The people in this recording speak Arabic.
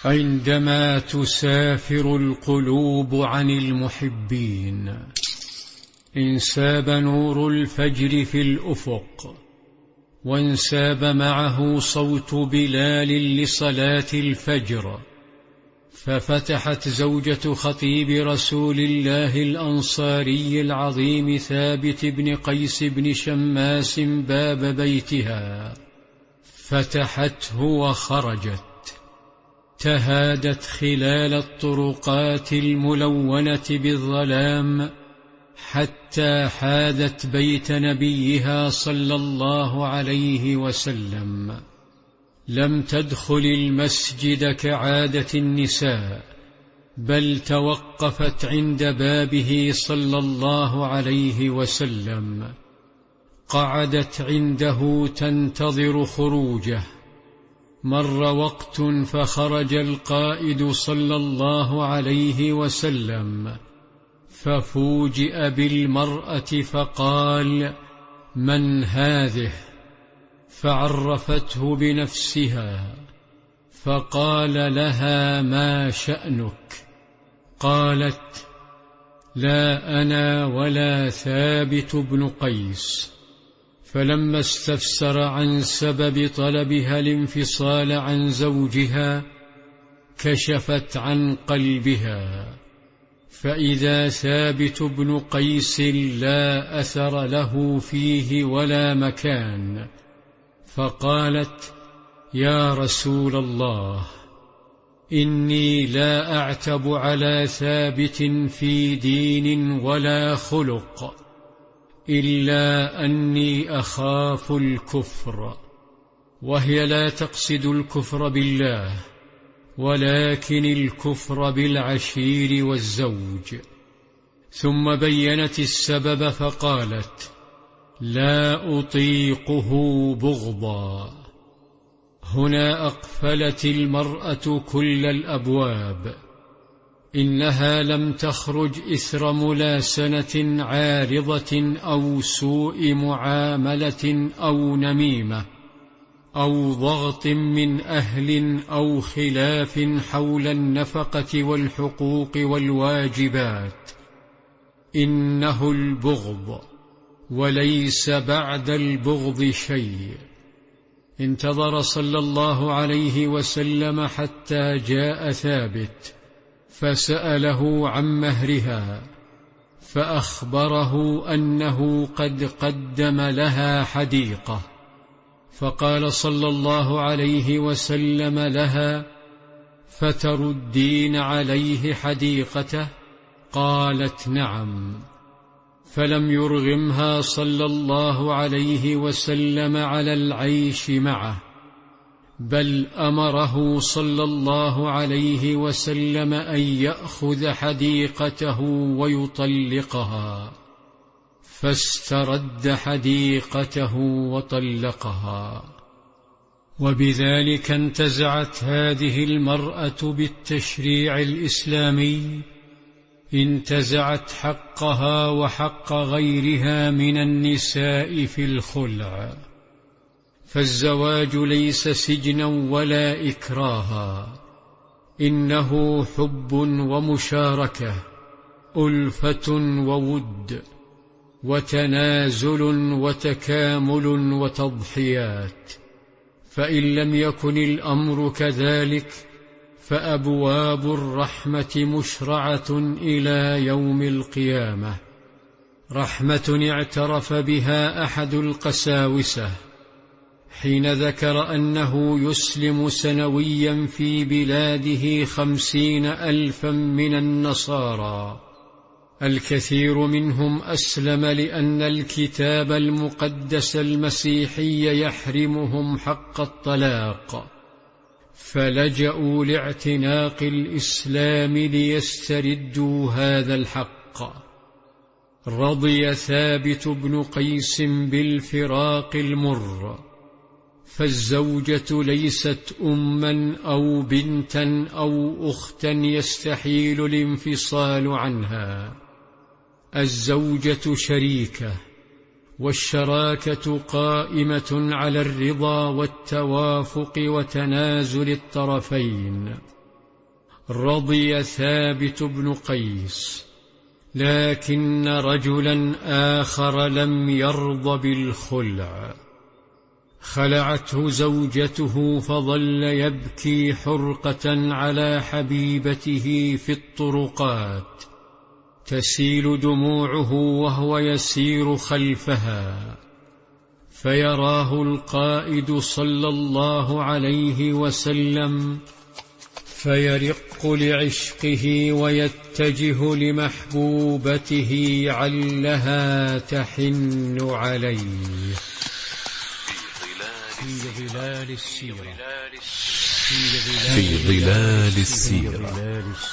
عندما تسافر القلوب عن المحبين. انساب نور الفجر في الأفق، وانساب معه صوت بلال لصلاة الفجر، ففتحت زوجة خطيب رسول الله الأنصاري العظيم ثابت بن قيس بن شماس باب بيتها، فتحته وخرجت، تهادت خلال الطرقات الملونة بالظلام حتى حاذت بيت نبيها صلى الله عليه وسلم. لم تدخل المسجد كعادة النساء، بل توقفت عند بابه صلى الله عليه وسلم، قعدت عنده تنتظر خروجه. مر وقت فخرج القائد صلى الله عليه وسلم، ففوجئ بالمرأة فقال: من هذه؟ فعرفته بنفسها، فقال لها: ما شأنك؟ قالت: لا أنا ولا ثابت بن قيس. فلما استفسر عن سبب طلبها الانفصال عن زوجها كشفت عن قلبها، فإذا ثابت بن قيس لا أثر له فيه ولا مكان، فقالت: يا رسول الله، إني لا أعتب على ثابت في دين ولا خلق، إلا أني أخاف الكفر. وهي لا تقصد الكفر بالله، ولكن الكفر بالعشير والزوج. ثم بينت السبب فقالت: لا أطيقه بغضا. هنا أقفلت المرأة كل الأبواب. إنها لم تخرج إثر ملاسنة عارضة أو سوء معاملة أو نميمة أو ضغط من أهل أو خلاف حول النفقة والحقوق والواجبات. إنه البغض، وليس بعد البغض شيء. انتظر صلى الله عليه وسلم حتى جاء ثابت، فسأله عن مهرها، فأخبره أنه قد قدم لها حديقة، فقال صلى الله عليه وسلم لها: فتردين عليه حديقته؟ قالت: نعم. فلم يرغمها صلى الله عليه وسلم على العيش معه، بل أمره صلى الله عليه وسلم أن يأخذ حديقته ويطلقها، فاسترد حديقته وطلقها. وبذلك انتزعت هذه المرأة بالتشريع الإسلامي، انتزعت حقها وحق غيرها من النساء في الخلع. فالزواج ليس سجنا ولا إكراها، إنه حب ومشاركة، ألفة وود، وتنازل وتكامل وتضحيات. فإن لم يكن الأمر كذلك فأبواب الرحمة مشرعة إلى يوم القيامة. رحمة اعترف بها أحد القساوسة حين ذكر أنه يسلم سنويا في بلاده 50,000 من النصارى. الكثير منهم أسلم لأن الكتاب المقدس المسيحي يحرمهم حق الطلاق، فلجأوا لاعتناق الإسلام ليستردوا هذا الحق. رضي ثابت بن قيس بالفراق المر، فالزوجة ليست أما أو بنتا أو أختا يستحيل الانفصال عنها. الزوجة شريكة، والشراكة قائمة على الرضا والتوافق وتنازل الطرفين. رضي ثابت بن قيس، لكن رجلا آخر لم يرض بالخلع. خلعته زوجته فظل يبكي حرقة على حبيبته في الطرقات، تسيل دموعه وهو يسير خلفها، فيراه القائد صلى الله عليه وسلم فيرق لعشقه ويتجه لمحبوبته علها تحن عليه. في ظلال السيرة